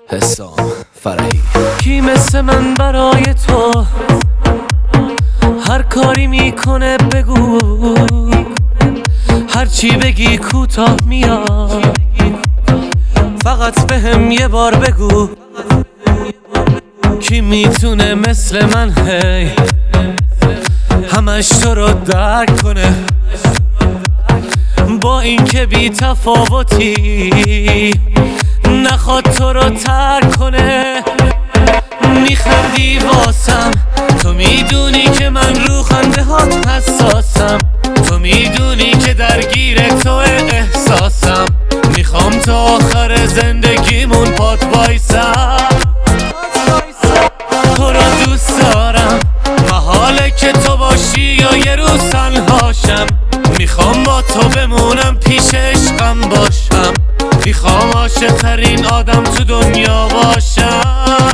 حسام فرحی. کی مثل من برای تو هر کاری میکنه بگو، هر چی بگی کوتاه میاد، فقط بهم یه بار بگو. کی میتونه مثل من هی همش تو رو درک کنه، با این که بی تفاوتی نخواد تو رو ترک کنه. میخندی واسم، تو میدونی که من رو خنده هات حساسم، تو میدونی که درگیر تو احساسم. میخوام تا آخر زندگیمون پات وایسم، تو رو دوست دارم، محاله که تو باشی یا یه روز تنهاشم. میخوام با تو بمونم، پیش عشقم باشم، میخوام عاشق ترین آدم تو دنیا باشم.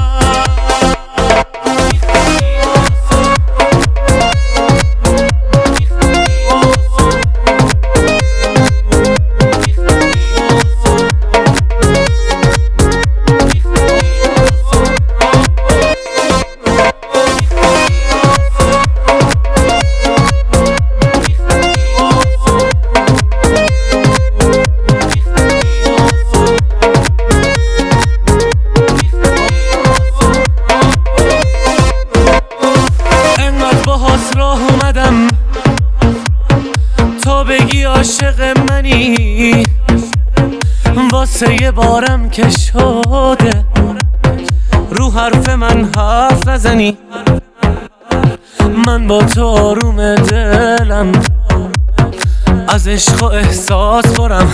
راه اومدم تا بگی عاشق منی، واسه یه بارم که شده رو حرف من حرف نزنی. من با تو آروم دلم، از عشق و احساس برم،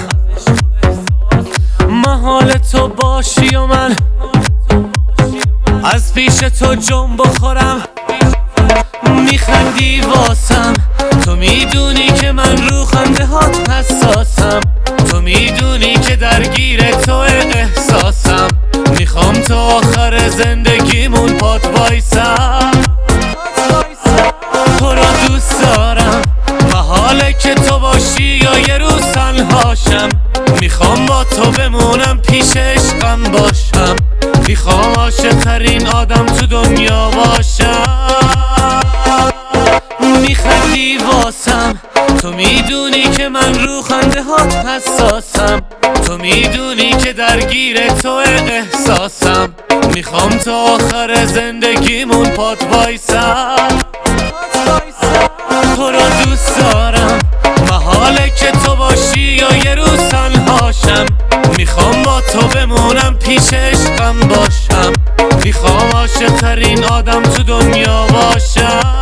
محال تو باشی و من از پیش تو جنب بخورم. میخندی واسم، تو میدونی که من رو خنده هات حساسم، تو میدونی که درگیر تو احساسم. میخوام تا آخر زندگیمون پات وایسم، تو رو دوست دارم، محاله که تو باشی یا یه روز تنهاشم. میخوام با تو بمونم، پیش عشقم باشم، میخوام عاشق ترین آدم تو دنیا باشم. میخندی واسم، تو میدونی که من رو خنده هات حساسم، تو میدونی که درگیر تو احساسم. میخوام تا آخر زندگیمون پات وایسم، تو رو دوست دارم، محاله که تو باشی یا یه روز تنهاشم. میخوام با تو بمونم، پیش عشقم باشم، میخوام عاشق ترین آدم تو دنیا باشم.